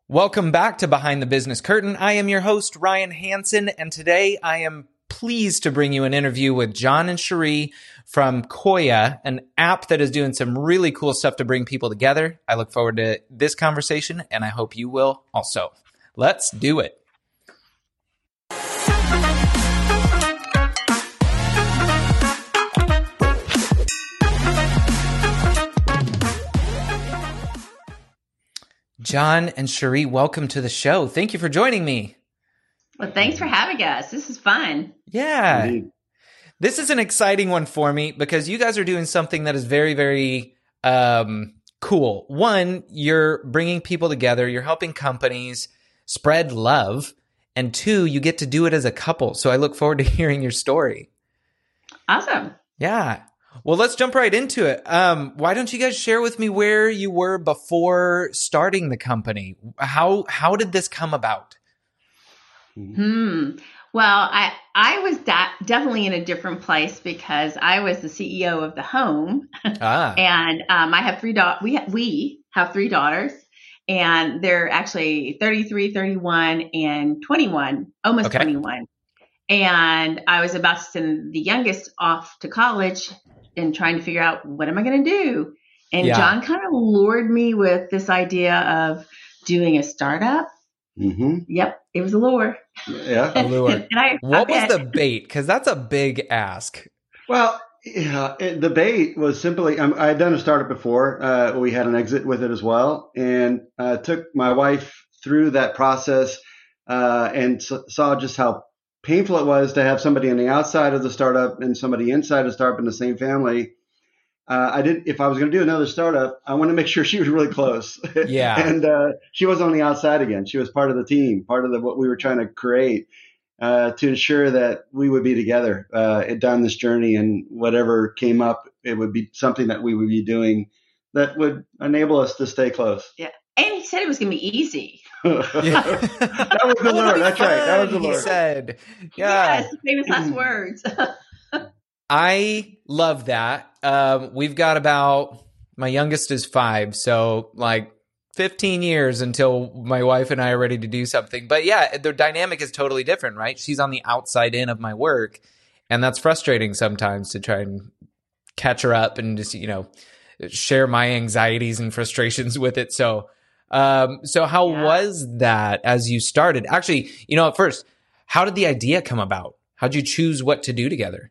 Welcome back to Behind the Business Curtain. I am your host, Ryan Hansen, and today I am pleased to bring you an interview with John and Cherie from Koya, an app that is doing some really cool stuff to bring people together. I look forward to this conversation, and I hope you will also. Let's do it. John and Cherie, welcome to the show. Thank you for joining me. Well, thanks for having us. This is fun. Yeah. Indeed. This is an exciting one for me because you guys are doing something that is very, very cool. One, you're bringing people together. You're helping companies spread love. And two, you get to do it as a couple. So I look forward to hearing your story. Awesome. Yeah. Well, let's jump right into it. Why don't you guys share with me where you were before starting the company? How did this come about? Well, I was definitely in a different place because I was the CEO of the home, and I have we have three daughters, and they're actually 33, 31, and 21, almost 21. And I was about to send the youngest off to college and trying to figure out what am I going to do. And John kind of lured me with this idea of doing a startup. Mm-hmm. Yep, it was a lure. Yeah, a lure. What was the the bait? Because that's a big ask. Well, the bait was simply I had done a startup before. We had an exit with it as well, and took my wife through that process and saw just how painful it was to have somebody on the outside of the startup and somebody inside the startup in the same family. If I was going to do another startup, I want to make sure she was really close. Yeah. And she was on the outside again. She was part of the team, part of what we were trying to create to ensure that we would be together down this journey, and whatever came up, it would be something that we would be doing that would enable us to stay close. Yeah. And he said it was going to be easy. That was the Lord. That's right. That was the Lord. He said, yeah. Yes, famous last words. I love that. We've got my youngest is 5, so like 15 years until my wife and I are ready to do something. But yeah, the dynamic is totally different, right? She's on the outside in of my work, and that's frustrating sometimes to try and catch her up and just, share my anxieties and frustrations with it. So how was that as you started? Actually, at first, how did the idea come about? How'd you choose what to do together?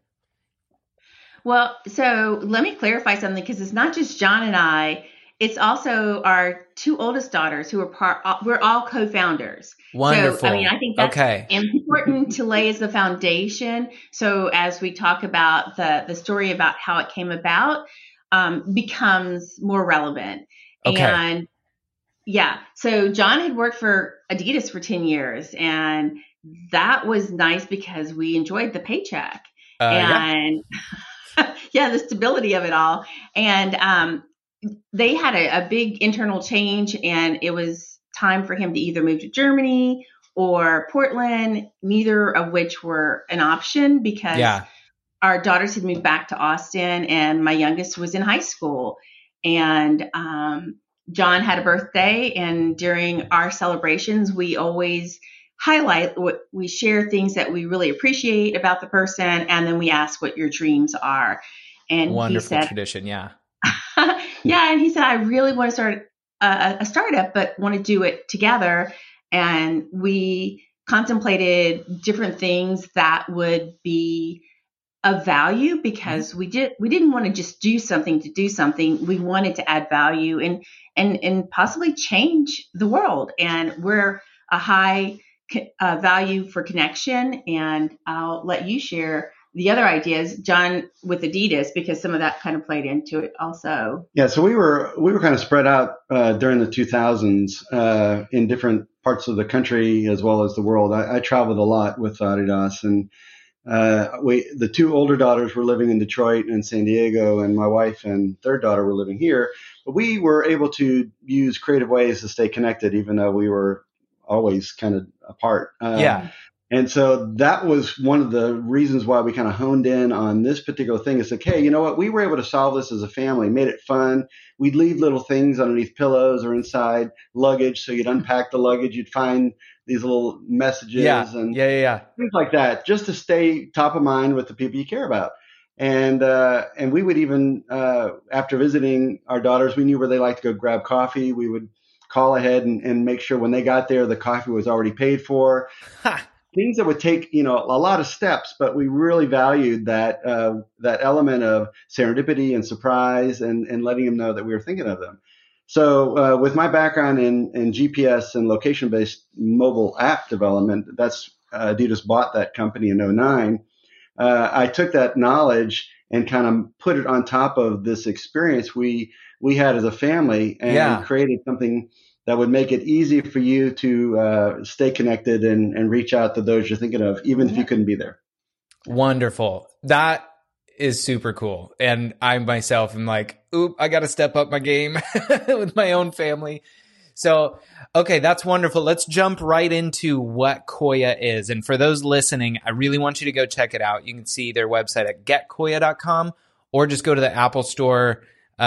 Well, so let me clarify something, because it's not just John and I. It's also our 2 oldest daughters who are we're all co-founders. Wonderful. So, I think that's important to lay as the foundation. So as we talk about the story about how it came about, becomes more relevant. Okay. And yeah, so John had worked for Adidas for 10 years, and that was nice because we enjoyed the paycheck and the stability of it all. And they had a big internal change, and it was time for him to either move to Germany or Portland, neither of which were an option because our daughters had moved back to Austin, and my youngest was in high school. And John had a birthday, and during our celebrations, we always highlight we share things that we really appreciate about the person, and then we ask what your dreams are. And wonderful he said, tradition, yeah. And he said, I really want to start a startup, but want to do it together. And we contemplated different things that would be of value, because we didn't want to just do something to do something. We wanted to add value and possibly change the world. And we're a high value for connection. And I'll let you share the other ideas, John, with Adidas, because some of that kind of played into it also. Yeah, so we were kind of spread out during the 2000s in different parts of the country as well as the world. I traveled a lot with Adidas, and the 2 older daughters were living in Detroit and San Diego, and my wife and third daughter were living here. But we were able to use creative ways to stay connected, even though we were always kind of apart. And so that was one of the reasons why we kind of honed in on this particular thing. Is like, hey, you know what? We were able to solve this as a family, made it fun. We'd leave little things underneath pillows or inside luggage. So you'd unpack the luggage, you'd find these little messages and things like that, just to stay top of mind with the people you care about. And we would even, after visiting our daughters, we knew where they liked to go grab coffee. We would call ahead and make sure when they got there, the coffee was already paid for. Things that would take, a lot of steps, but we really valued that element of serendipity and surprise and letting them know that we were thinking of them. So with my background in GPS and location-based mobile app development, that's Adidas bought that company in 2009. I took that knowledge and kind of put it on top of this experience we had as a family and created something that would make it easy for you to stay connected and reach out to those you're thinking of, even if you couldn't be there. Wonderful. That is super cool. And I myself am like, I got to step up my game with my own family. So, okay, that's wonderful. Let's jump right into what Koya is. And for those listening, I really want you to go check it out. You can see their website at getkoya.com or just go to the Apple Store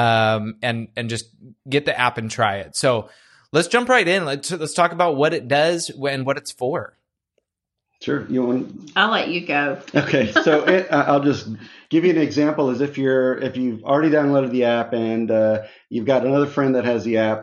and just get the app and try it. So let's jump right in. Let's talk about what it does and what it's for. Sure. I'll let you go. Okay. So I'll just give you an example as if you've already downloaded the app and you've got another friend that has the app.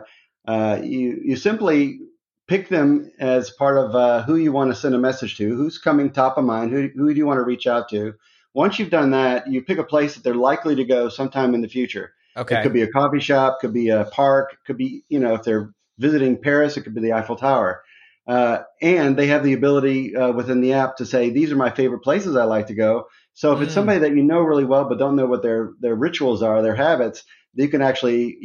You simply pick them as part of who you want to send a message to, who's coming top of mind, who do you want to reach out to. Once you've done that, you pick a place that they're likely to go sometime in the future. Okay. It could be a coffee shop, could be a park, could be, if they're visiting Paris, it could be the Eiffel Tower. And they have the ability within the app to say, these are my favorite places I like to go. So if it's somebody that you know really well but don't know what their rituals are, their habits, you can actually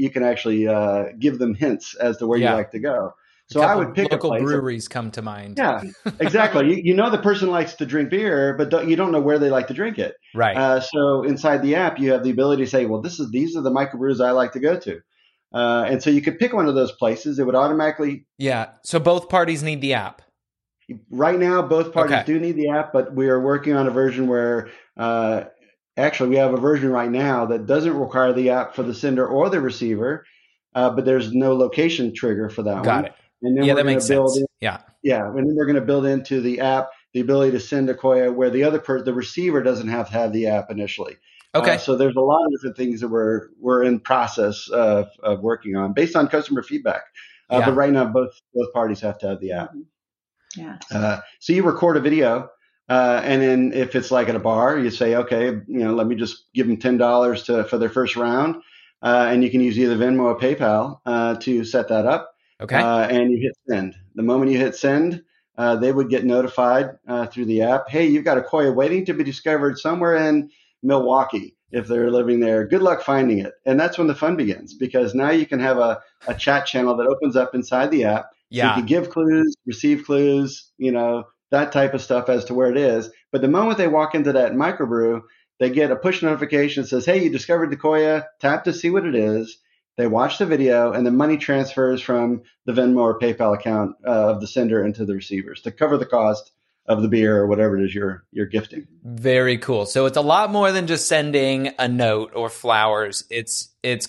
give them hints as to where you like to go. So I would pick local breweries come to mind. Yeah, exactly. you know the person likes to drink beer, but you don't know where they like to drink it. Right. So inside the app, you have the ability to say, well, these are the microbrews I like to go to. And so you could pick one of those places. It would automatically. Yeah. So both parties need the app. Right now, both parties do need the app, but we are working on a version where actually we have a version right now that doesn't require the app for the sender or the receiver, but there's no location trigger for that one. Got it. And then that makes sense. Yeah. And then they're going to build into the app the ability to send a Koya where the receiver doesn't have to have the app initially. Okay. So there's a lot of different things that we're in process of working on based on customer feedback. But right now, both parties have to have the app. Yeah. So you record a video, and then if it's like at a bar, you say, okay, let me just give them $10 for their first round, and you can use either Venmo or PayPal to set that up. Okay. And you hit send. The moment you hit send, they would get notified through the app. Hey, you've got a Koya waiting to be discovered somewhere in Milwaukee. If they're living there, good luck finding it. And that's when the fun begins, because now you can have a chat channel that opens up inside the app. So you can give clues, receive clues, that type of stuff as to where it is. But the moment they walk into that microbrew, they get a push notification that says, hey, you discovered the Koya, tap to see what it is. They watch the video, and the money transfers from the Venmo or PayPal account of the sender into the receivers to cover the cost of the beer or whatever it is you're gifting. Very cool. So it's a lot more than just sending a note or flowers. It's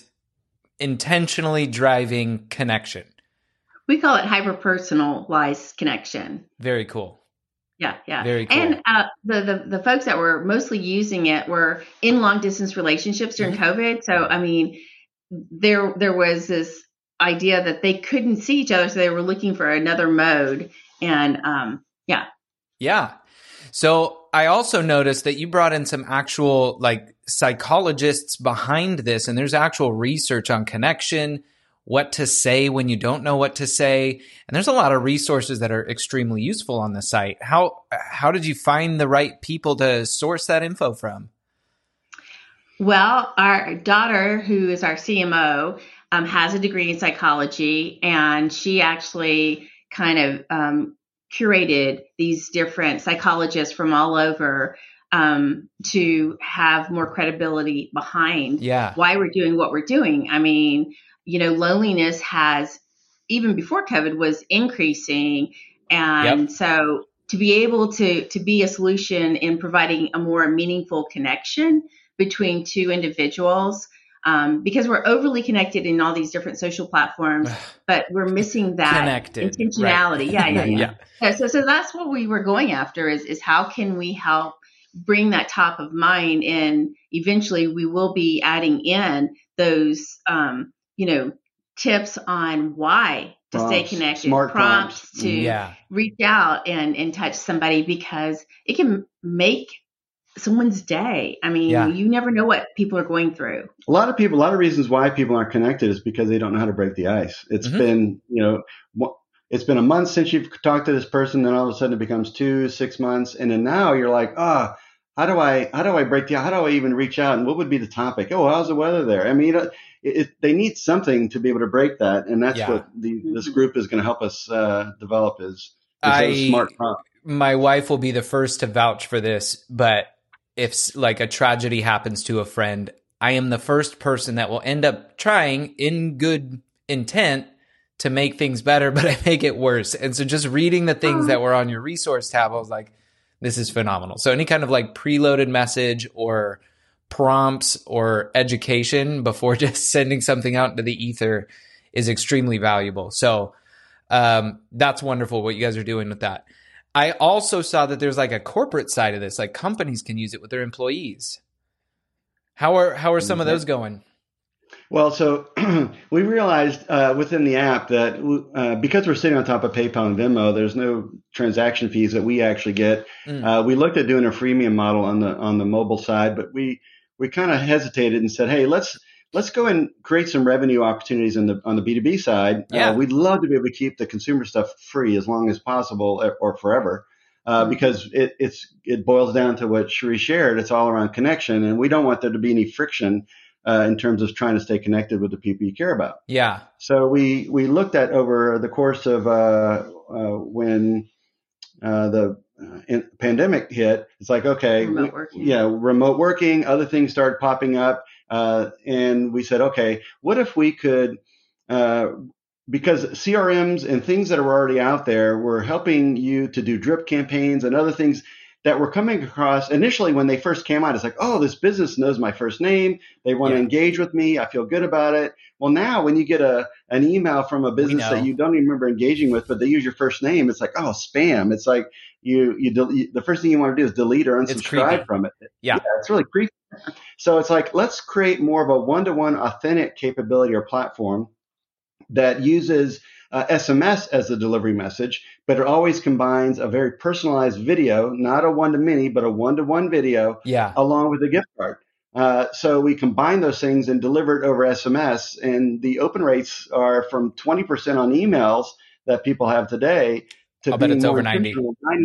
intentionally driving connection. We call it hyper-personalized connection. Very cool. Yeah. Very cool. And the folks that were mostly using it were in long-distance relationships during COVID. So, I mean, there was this idea that they couldn't see each other, so they were looking for another mode. And Yeah. So I also noticed that you brought in some actual psychologists behind this, and there's actual research on connection, what to say when you don't know what to say. And there's a lot of resources that are extremely useful on the site. How did you find the right people to source that info from? Well, our daughter, who is our CMO, has a degree in psychology, and she actually kind of curated these different psychologists from all over to have more credibility behind why we're doing what we're doing. I mean, loneliness has, even before COVID, was increasing. And so to be able to be a solution in providing a more meaningful connection between two individuals, because we're overly connected in all these different social platforms, but we're missing that intentionality. Right. Yeah. So that's what we were going after is how can we help bring that top of mind, and eventually we will be adding in those, tips on why to stay connected, smart prompts to reach out and touch somebody, because it can make someone's day. I mean, you never know what people are going through. A lot of reasons why people aren't connected is because they don't know how to break the ice. It's been, it's been a month since you've talked to this person, then all of a sudden it becomes 6 months. And then now you're like, how do I break the ice? How do I even reach out? And what would be the topic? Oh, how's the weather there? I mean, they need something to be able to break that. And that's what this group is going to help us develop is smart prompts. My wife will be the first to vouch for this, but if like a tragedy happens to a friend, I am the first person that will end up trying in good intent to make things better, but I make it worse. And so just reading the things that were on your resource tab, I was like, this is phenomenal. So any kind of like preloaded message or prompts or education before just sending something out into the ether is extremely valuable. So that's wonderful what you guys are doing with that. I also saw that there's like a corporate side of this, like companies can use it with their employees. How are some of those going? Well, so we realized within the app that because we're sitting on top of PayPal and Venmo, there's no transaction fees that we actually get. We looked at doing a freemium model on the mobile side, but we kind of hesitated and said, hey, let's go and create some revenue opportunities on the B2B side. We'd love to be able to keep the consumer stuff free as long as possible or forever, because it boils down to what Cherie shared. It's all around connection, and we don't want there to be any friction in terms of trying to stay connected with the people you care about. Yeah. So we looked at over the course of when the pandemic hit, it's like, okay, remote working, other things started popping up. And we said, okay, what if we could, because CRMs and things that are already out there were helping you to do drip campaigns and other things that were coming across initially when they first came out. It's like, oh, this business knows my first name. They want to engage with me. I feel good about it. Well, now when you get an email from a business that you don't even remember engaging with, but they use your first name, it's like, oh, spam. It's like the first thing you want to do is delete or unsubscribe from it. Yeah, it's really creepy. So it's like, let's create more of a one-to-one authentic capability or platform that uses SMS as the delivery message, but it always combines a very personalized video, not a one-to-many, but a one-to-one video, along with a gift card. So we combine those things and deliver it over SMS, and the open rates are from 20% on emails that people have today to being more over 90%.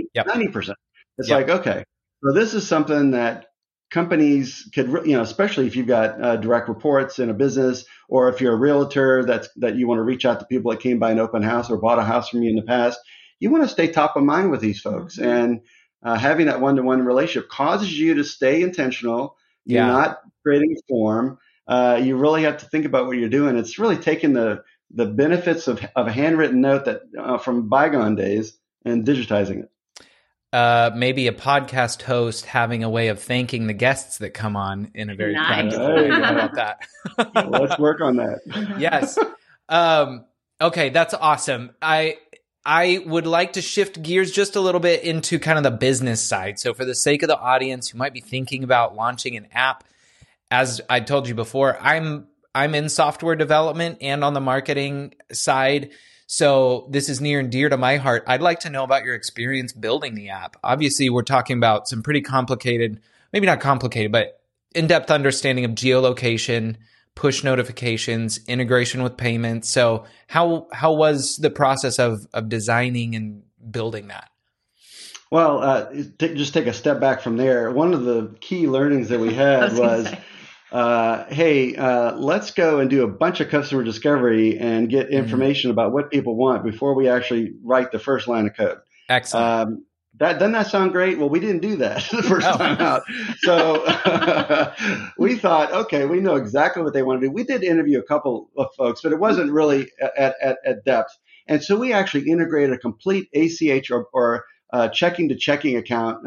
It's like, okay, so this is something that companies could, especially if you've got direct reports in a business, or if you're a realtor that you want to reach out to people that came by an open house or bought a house from you in the past, you want to stay top of mind with these folks. And having that one-to-one relationship causes you to stay intentional. You're not creating a form. You really have to think about what you're doing. It's really taking the benefits of a handwritten note that from bygone days and digitizing it. Maybe a podcast host having a way of thanking the guests that come on in a very practical way. How about that? Let's work on that. Yes. Okay, that's awesome. I would like to shift gears just a little bit into kind of the business side. So for the sake of the audience who might be thinking about launching an app, as I told you before, I'm in software development and on the marketing side. So this is near and dear to my heart. I'd like to know about your experience building the app. Obviously, we're talking about some pretty complicated, maybe not complicated, but in-depth understanding of geolocation, push notifications, integration with payments. So how was the process of designing and building that? Well, just take a step back from there. One of the key learnings that we had was let's go and do a bunch of customer discovery and get information about what people want before we actually write the first line of code. Excellent. Doesn't that sound great? Well, we didn't do that the first time out. So we thought, okay, we know exactly what they want to do. We did interview a couple of folks, but it wasn't really at depth. And so we actually integrated a complete ACH or checking to checking account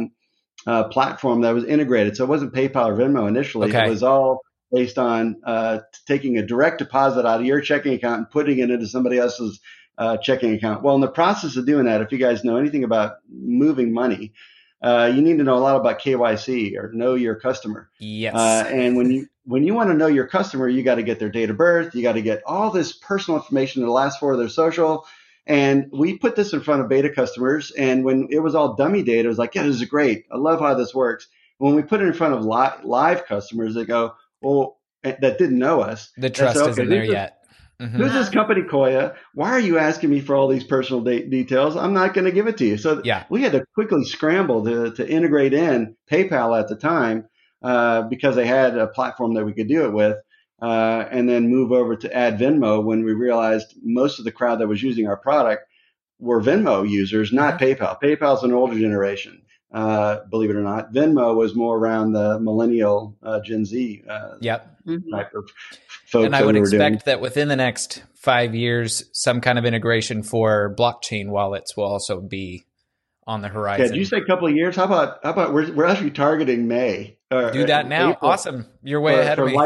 platform that was integrated. So it wasn't PayPal or Venmo initially. Okay. It was all based on taking a direct deposit out of your checking account and putting it into somebody else's checking account. Well, in the process of doing that, if you guys know anything about moving money, you need to know a lot about KYC, or know your customer. Yes. And when you want to know your customer, you got to get their date of birth. You got to get all this personal information, the last four of their social. And we put this in front of beta customers. And when it was all dummy data, it was like, yeah, this is great. I love how this works. When we put it in front of live customers, they go, well, that didn't know us. The trust isn't there yet. Mm-hmm. Who's this company, Koya? Why are you asking me for all these personal details? I'm not going to give it to you. So we had to quickly scramble to integrate in PayPal at the time because they had a platform that we could do it with, and then move over to add Venmo when we realized most of the crowd that was using our product were Venmo users, not PayPal. PayPal's an older generation. Believe it or not, Venmo was more around the millennial Gen Z type of folks. And I would expect that within the next 5 years, some kind of integration for blockchain wallets will also be on the horizon. Yeah, did you say a couple of years? How about we're actually targeting May? Do that now. April. Awesome. You're way ahead of me.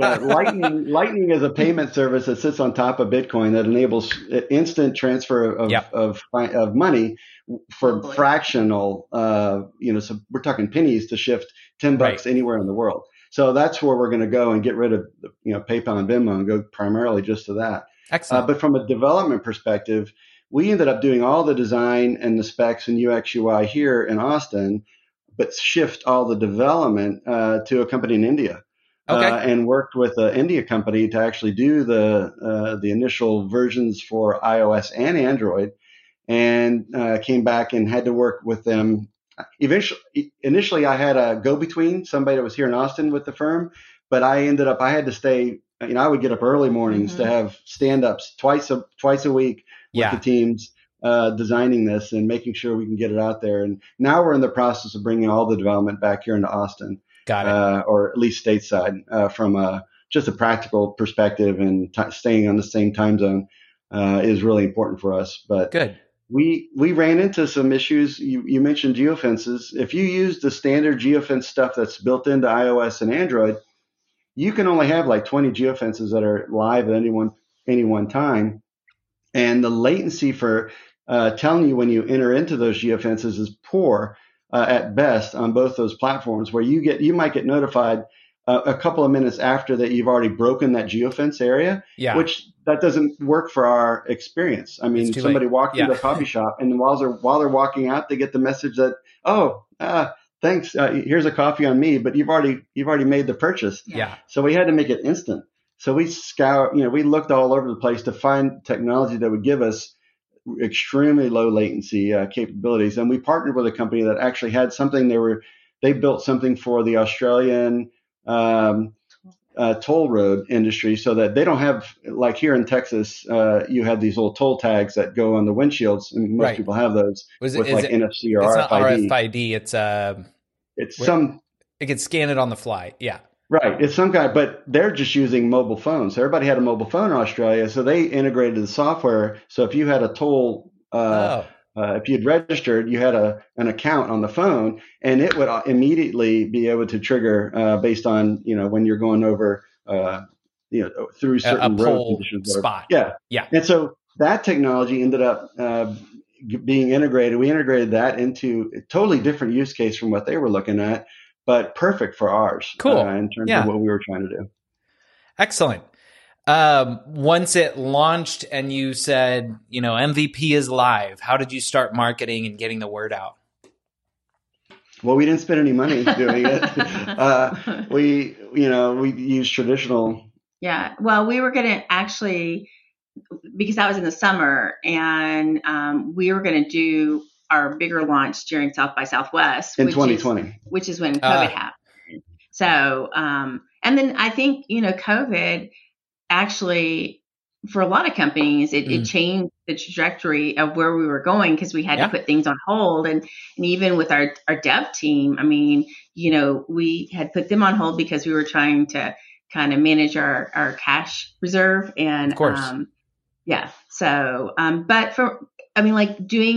Lightning is a payment service that sits on top of Bitcoin that enables instant transfer of money for fractional, so we're talking pennies to shift $10 anywhere in the world. So that's where we're going to go and get rid of, PayPal and Venmo and go primarily just to that. Excellent. But from a development perspective, we ended up doing all the design and the specs and UX UI here in Austin, but shift all the development to a company in India. And worked with an India company to actually do the initial versions for iOS and Android, and came back and had to work with them. Initially, I had a go-between, somebody that was here in Austin with the firm, but I had to stay. I would get up early mornings to have stand-ups twice a week with the teams designing this and making sure we can get it out there. And now we're in the process of bringing all the development back here into Austin. Got it. Or at least stateside from just a practical perspective, and staying on the same time zone is really important for us. But good. We ran into some issues. You mentioned geofences. If you use the standard geofence stuff that's built into iOS and Android, you can only have like 20 geofences that are live at any one time. And the latency for telling you when you enter into those geofences is poor at best on both those platforms, where you might get notified a couple of minutes after that you've already broken that geofence area, which that doesn't work for our experience. I mean, somebody walks into a coffee shop, and while they're walking out, they get the message that, thanks, here's a coffee on me, but you've already made the purchase. Yeah. So we had to make it instant. So we we looked all over the place to find technology that would give us extremely low latency capabilities. And we partnered with a company that actually had something. They built something for the Australian toll road industry, so that they don't have, like here in Texas, you have these little toll tags that go on the windshields, and most people have those NFC or RFID. It's not RFID. It's some. It can scan it on the fly. Yeah. Right. It's some kind, but they're just using mobile phones. So everybody had a mobile phone in Australia, so they integrated the software. So if you had a toll, if you'd registered, you had an account on the phone, and it would immediately be able to trigger based on when you're going over through certain road conditions. Spot. Yeah. And so that technology ended up being integrated. We integrated that into a totally different use case from what they were looking at, but perfect for ours. Cool. In terms of what we were trying to do. Excellent. Once it launched and you said, MVP is live, how did you start marketing and getting the word out? Well, we didn't spend any money doing it. We used traditional. Yeah. Well, we were going to actually, because that was in the summer, and we were going to do our bigger launch during South by Southwest in 2020, which is when COVID happened. So, and then I think, COVID actually, for a lot of companies, it changed the trajectory of where we were going, because we had to put things on hold. And even with our dev team, I mean, we had put them on hold because we were trying to kind of manage our cash reserve. And, of course. So, but doing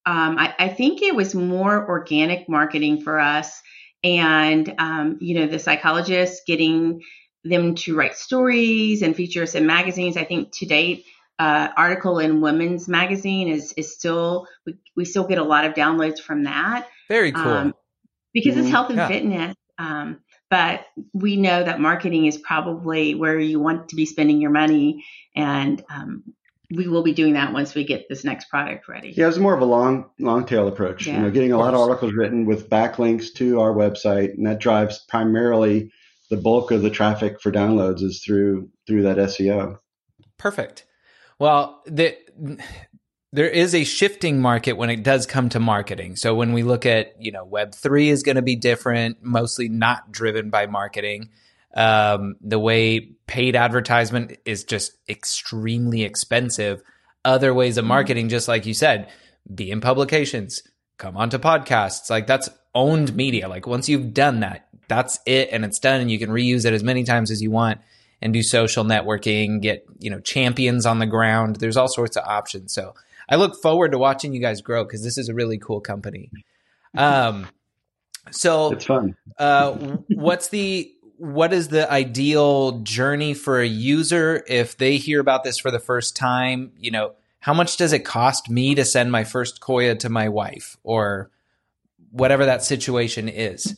I think it was more organic marketing for us. And, the psychologists, getting them to write stories and feature us in magazines. I think to date, article in Women's Magazine is still, we still get a lot of downloads from that. Very cool. Because it's health and fitness. But we know that marketing is probably where you want to be spending your money. And we will be doing that once we get this next product ready. Yeah, it's more of a long tail approach. Yeah, getting a lot of articles written with backlinks to our website, and that drives primarily the bulk of the traffic for downloads is through that SEO. Perfect. Well, there is a shifting market when it does come to marketing. So when we look at, Web3 is going to be different, mostly not driven by marketing. The way paid advertisement is just extremely expensive. Other ways of marketing, just like you said, be in publications, come onto podcasts. Like that's owned media. Like once you've done that, that's it and it's done and you can reuse it as many times as you want and do social networking, get, champions on the ground. There's all sorts of options. So I look forward to watching you guys grow because this is a really cool company. So it's fun. What is the ideal journey for a user if they hear about this for the first time? How much does it cost me to send my first Koya to my wife or whatever that situation is?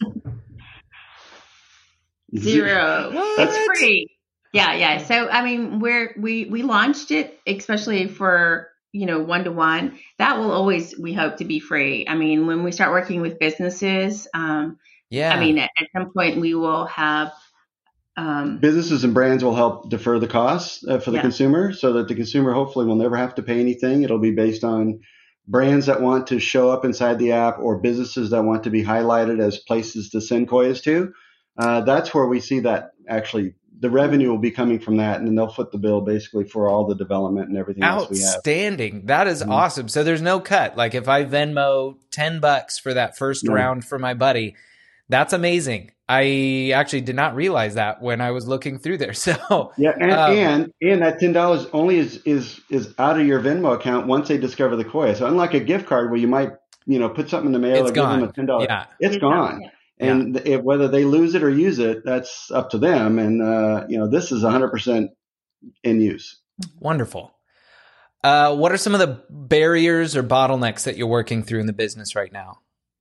$0. It's free. Yeah. So, we launched it, especially for, one-to-one. That will always, we hope, to be free. When we start working with businesses, at some point we will have businesses and brands will help defer the costs for the consumer, so that the consumer hopefully will never have to pay anything. It'll be based on brands that want to show up inside the app or businesses that want to be highlighted as places to send Koyas to. That's where we see that actually the revenue will be coming from that, and then they'll foot the bill basically for all the development and everything else we have. Outstanding. That is awesome. So there's no cut. Like if I Venmo $10 for that first round for my buddy, that's amazing. I actually did not realize that when I was looking through there. So yeah, and that $10 only is out of your Venmo account once they discover the Koya. So unlike a gift card where you might put something in the mail or give them a $10, it's gone. Yeah. And whether they lose it or use it, that's up to them. And this is 100% in use. Wonderful. What are some of the barriers or bottlenecks that you're working through in the business right now?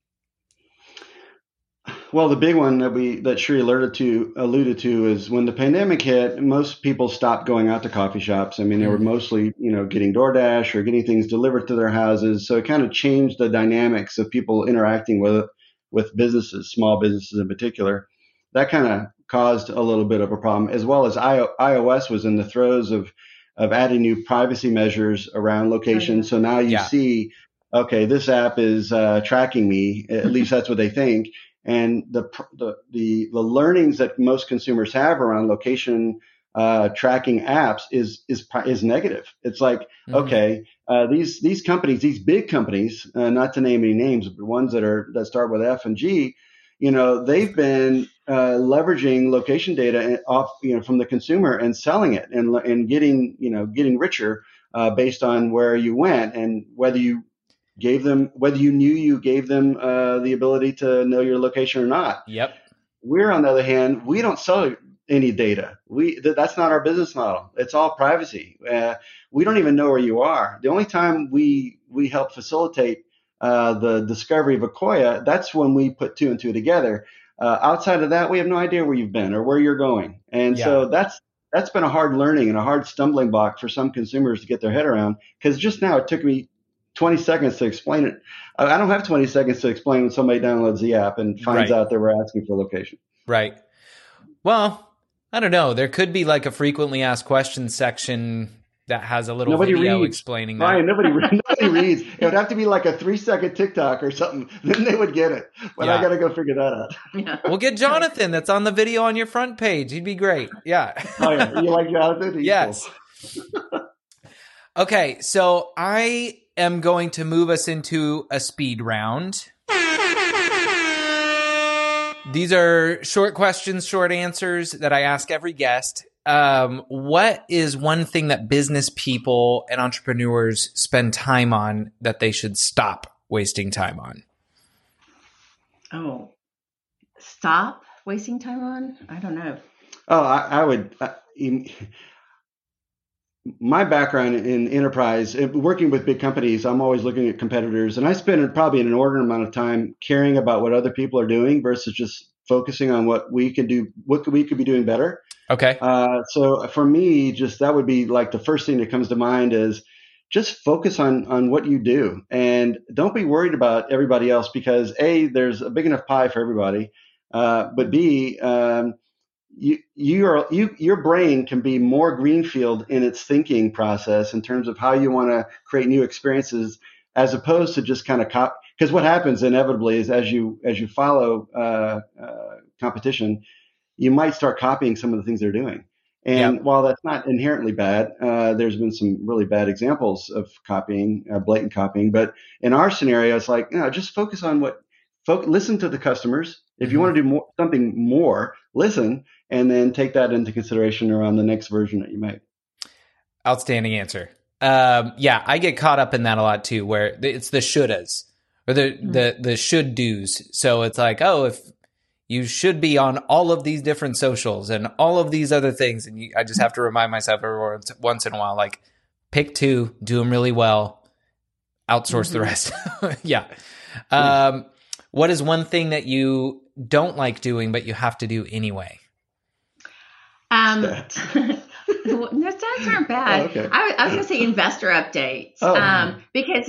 Well, the big one that Sri alluded to is when the pandemic hit, most people stopped going out to coffee shops. They were mostly, getting DoorDash or getting things delivered to their houses. So it kind of changed the dynamics of people interacting with businesses, small businesses in particular. That kind of caused a little bit of a problem, as well as iOS was in the throes of adding new privacy measures around location. So now you see, okay, this app is tracking me. At least that's what they think. And the learnings that most consumers have around location tracking apps is negative. It's like, okay, these companies, these big companies, not to name any names, but ones that start with F and G, they've been leveraging location data off, from the consumer and selling it and getting richer based on where you went and whether you knew you gave them the ability to know your location or not. Yep. We're, on the other hand, we don't sell any data. That's not our business model. It's all privacy. We don't even know where you are. The only time we help facilitate the discovery of a Koya, that's when we put two and two together. Outside of that, we have no idea where you've been or where you're going. And so that's been a hard learning and a hard stumbling block for some consumers to get their head around, because just now it took me 20 seconds to explain it. I don't have 20 seconds to explain when somebody downloads the app and finds out that we're asking for location. Right. Well, I don't know. There could be like a frequently asked questions section that has a little video explaining that. Ryan, nobody reads. It would have to be like a 3-second TikTok or something. Then they would get it. But I got to go figure that out. Yeah. We'll get Jonathan. That's on the video on your front page. He'd be great. Yeah. Oh, yeah. You like Jonathan? Yes. Okay. So I am going to move us into a speed round. These are short questions, short answers that I ask every guest. What is one thing that business people and entrepreneurs spend time on that they should stop wasting time on? Oh, stop wasting time on? I don't know. Oh, I would. My background in enterprise, working with big companies, I'm always looking at competitors, and I spend probably an inordinate amount of time caring about what other people are doing versus just focusing on what we can do, what we could be doing better. Okay. So for me, just that would be like the first thing that comes to mind is just focus on what you do, and don't be worried about everybody else, because A, there's a big enough pie for everybody, but B, your brain can be more greenfield in its thinking process in terms of how you want to create new experiences, as opposed to just kind of because what happens inevitably is as you follow competition, you might start copying some of the things they're doing. And while that's not inherently bad, there's been some really bad examples of copying, blatant copying. But in our scenario, it's like, just focus on listen to the customers. If you want to do something more, listen, and then take that into consideration around the next version that you make. Outstanding answer. I get caught up in that a lot too, where it's the shouldas or the should do's. So it's like, if you should be on all of these different socials and all of these other things, and I just have to remind myself every once in a while, like, pick 2, do them really well, outsource the rest. What is one thing that you don't like doing but you have to do anyway? Stats aren't bad. Oh, okay. I was going to say investor updates, because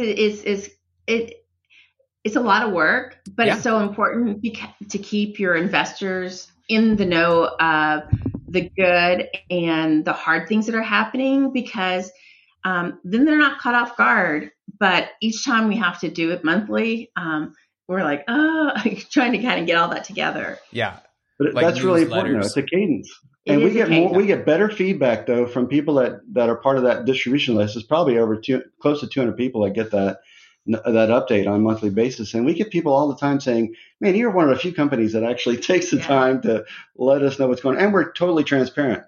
it's a lot of work, but it's so important to keep your investors in the know of the good and the hard things that are happening, because then they're not caught off guard. But each time we have to do it monthly, we're like, trying to kind of get all that together. Yeah. But like that's really important, though. It's a cadence. And we get better feedback, though, from people that are part of that distribution list. There's probably close to 200 people that get that update on a monthly basis. And we get people all the time saying, man, you're one of the few companies that actually takes the time to let us know what's going on. And we're totally transparent.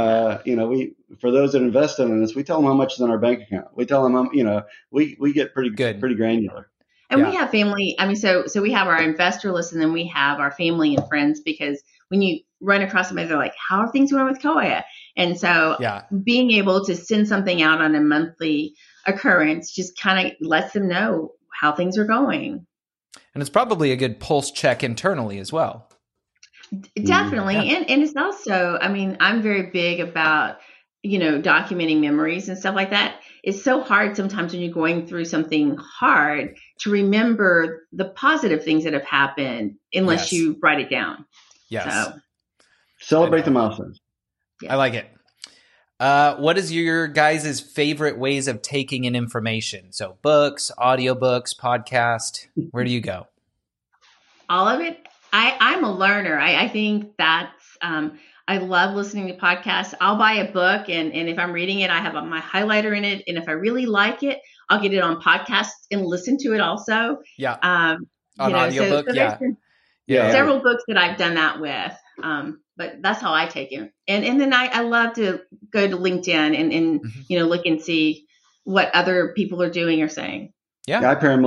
For those that invest in us, we tell them how much is in our bank account. We tell them, we get pretty granular. And we have family. I mean, so we have our investor list, and then we have our family and friends, because when you run across somebody, they're like, how are things going with Koya? And so being able to send something out on a monthly occurrence just kind of lets them know how things are going. And it's probably a good pulse check internally as well. Definitely. And it's also, I mean, I'm very big about, documenting memories and stuff like that. It's so hard sometimes when you're going through something hard to remember the positive things that have happened unless you write it down. Yes. So, celebrate the milestones. Yeah. I like it. What is your guys' favorite ways of taking in information? So books, audiobooks, podcast, where do you go? All of it. I'm a learner. I think that's, I love listening to podcasts. I'll buy a book, and if I'm reading it, I have my highlighter in it. And if I really like it, I'll get it on podcasts and listen to it also. Yeah. On audiobook. So there's been several books that I've done that with. But that's how I take it. And then I love to go to LinkedIn and look and see what other people are doing or saying. Yeah,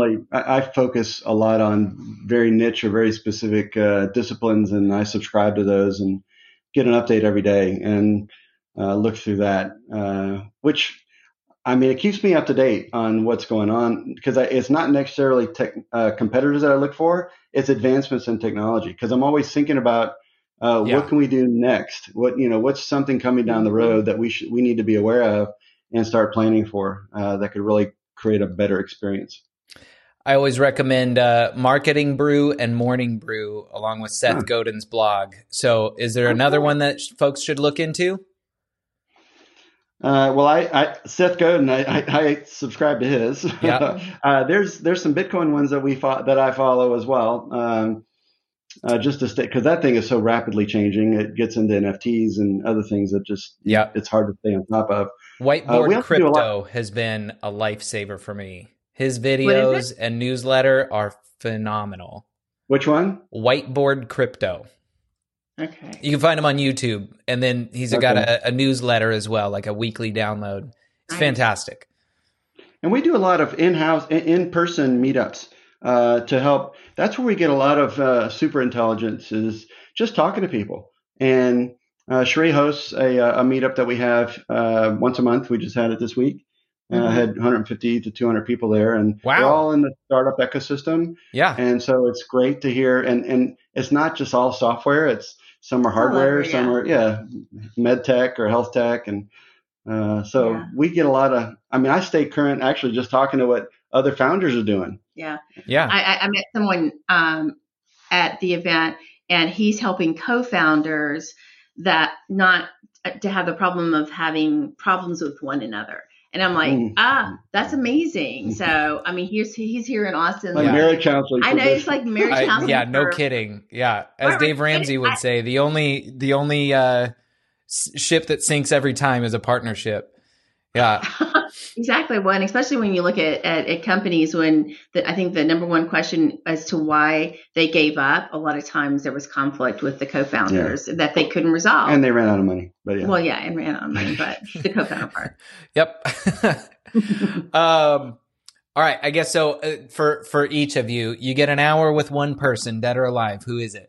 I focus a lot on very niche or very specific disciplines, and I subscribe to those and get an update every day and look through that, which, I mean, it keeps me up to date on what's going on, because it's not necessarily competitors that I look for. It's advancements in technology, because I'm always thinking about what can we do next? What's something coming down the road that we need to be aware of and start planning for that could really create a better experience. I always recommend Marketing Brew and Morning Brew, along with Seth Godin's blog. So is there another one that folks should look into? Well, Seth Godin, I subscribe to his. Yeah. There's some Bitcoin ones that I follow as well. Just to stay, because that thing is so rapidly changing. It gets into NFTs and other things that just it's hard to stay on top of. Whiteboard Crypto has been a lifesaver for me. His videos and newsletter are phenomenal. Which one? Whiteboard Crypto. Okay. You can find him on YouTube, and then he's got a newsletter as well, like a weekly download. It's fantastic. And we do a lot of in-person meetups to help. That's where we get a lot of super intelligence, is just talking to people. And Sheree hosts a meetup that we have once a month. We just had it this week. Had 150 to 200 people there, and wow. We're all in the startup ecosystem. Yeah. And so it's great to hear. And it's not just all software. It's some are hardware, some are med tech or health tech. And we get a lot of, I stay current actually just talking to what other founders are doing. Yeah. Yeah. I met someone at the event, and he's helping co-founders that not to have the problem of having problems with one another. And I'm like, that's amazing. So, he's here in Austin. Like marriage counseling. I know it's like marriage counseling. Yeah, no kidding. Yeah. As Dave Ramsey would say, the only ship that sinks every time is a partnership. Yeah. Exactly. Well, and especially when you look at companies, when I think the number one question as to why they gave up, a lot of times there was conflict with the co-founders that they couldn't resolve. And they ran out of money. But yeah. Well, yeah, and ran out of money, but the co-founder part. Yep. All right. I guess so. For each of you, you get an hour with one person, dead or alive. Who is it?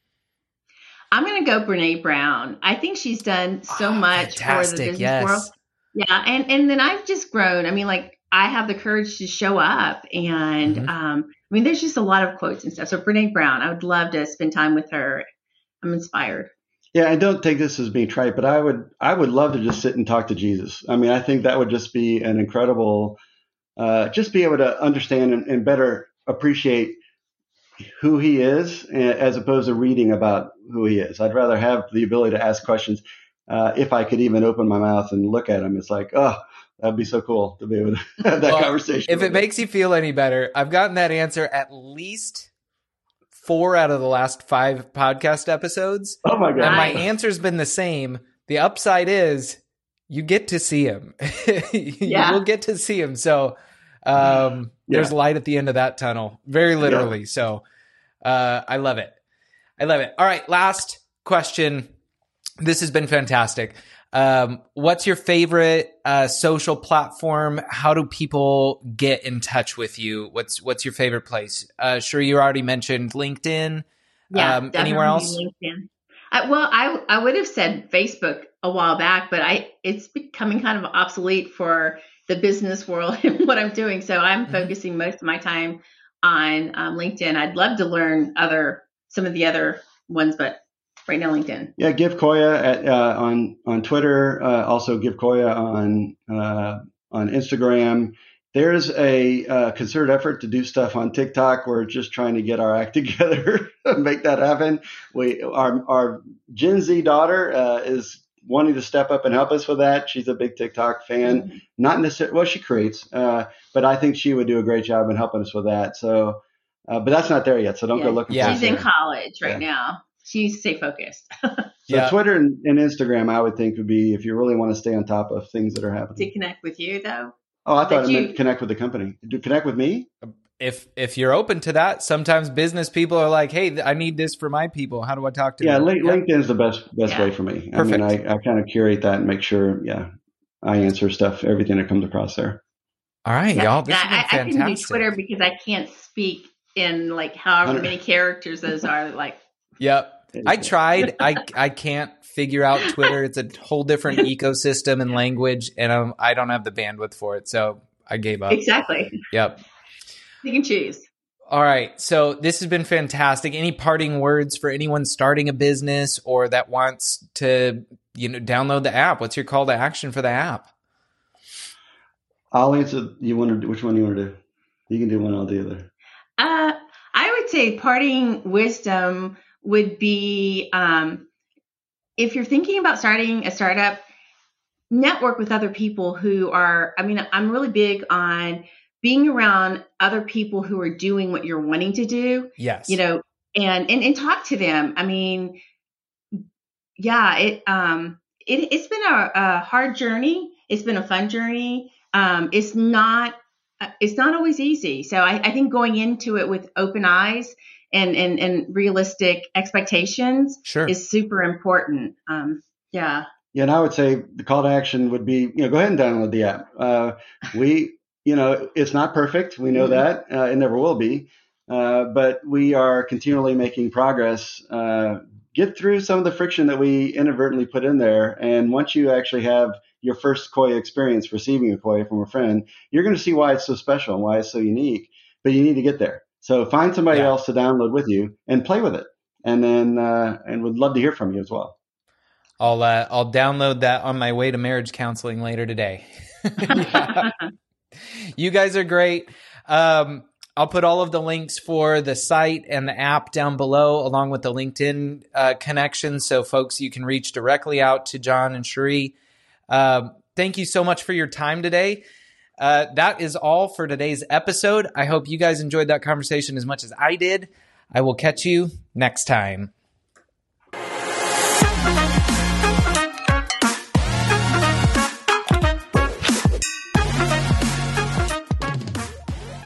I'm going to go Brene Brown. I think she's done so much for the business world. Yeah. And then I've just grown. I have the courage to show up, and there's just a lot of quotes and stuff. So Brene Brown, I would love to spend time with her. I'm inspired. Yeah, I don't take this as being trite, but I would love to just sit and talk to Jesus. I think that would just be an incredible, just be able to understand and better appreciate who he is, as opposed to reading about who he is. I'd rather have the ability to ask questions. If I could even open my mouth and look at him, it's like, oh, that'd be so cool to be able to have that conversation. If it makes you feel any better, I've gotten that answer at least 4 out of the last 5 podcast episodes. Oh my God. And my answer's been the same. The upside is you get to see him. You will get to see him. So there's light at the end of that tunnel, very literally. Yeah. So I love it. All right. Last question. This has been fantastic. What's your favorite social platform? How do people get in touch with you? What's your favorite place? Sure, you already mentioned LinkedIn. Yeah, anywhere else? LinkedIn. I would have said Facebook a while back, but it's becoming kind of obsolete for the business world and what I'm doing. So I'm focusing most of my time on LinkedIn. I'd love to learn some of the other ones, but right now, LinkedIn. Yeah, Give Koya on Twitter. Also, Give Koya on Instagram. There's a concerted effort to do stuff on TikTok. We're just trying to get our act together, make that happen. Our Gen Z daughter is wanting to step up and help us with that. She's a big TikTok fan. Not necessarily, well, she creates, but I think she would do a great job in helping us with that. So, but that's not there yet. So don't go looking for it. She's in college right now. She needs to stay focused. So Twitter and Instagram, I would think, would be if you really want to stay on top of things that are happening. To connect with you, though? Oh, I thought it meant connect with the company. Do connect with me? If you're open to that, sometimes business people are like, hey, I need this for my people. How do I talk to them? LinkedIn is the best way for me. Perfect. I kind of curate that and make sure, I answer stuff, everything that comes across there. All right, y'all. This has been fantastic. I can do Twitter because I can't speak in however many characters those are. Yep. I tried. I can't figure out Twitter. It's a whole different ecosystem and language, and I don't have the bandwidth for it, so I gave up. Exactly. Yep. You can choose. All right. So this has been fantastic. Any parting words for anyone starting a business or that wants to, download the app? What's your call to action for the app? I'll answer. Which one you want to do? You can do one or the other. I would say parting wisdom would be, if you're thinking about starting a startup, network with other people who are, I'm really big on being around other people who are doing what you're wanting to do. Yes. And talk to them. It's been a hard journey. It's been a fun journey. It's not always easy. So I think going into it with open eyes and realistic expectations is super important. Yeah, and I would say the call to action would be, go ahead and download the app. it's not perfect. We know that. It never will be. But we are continually making progress. Get through some of the friction that we inadvertently put in there. And once you actually have your first Koya experience receiving a Koya from a friend, you're going to see why it's so special and why it's so unique. But you need to get there. So find somebody else to download with you and play with it. And then, and would love to hear from you as well. I'll download that on my way to marriage counseling later today. You guys are great. I'll put all of the links for the site and the app down below, along with the LinkedIn connection. So folks, you can reach directly out to John and Cherie. Thank you so much for your time today. That is all for today's episode. I hope you guys enjoyed that conversation as much as I did. I will catch you next time.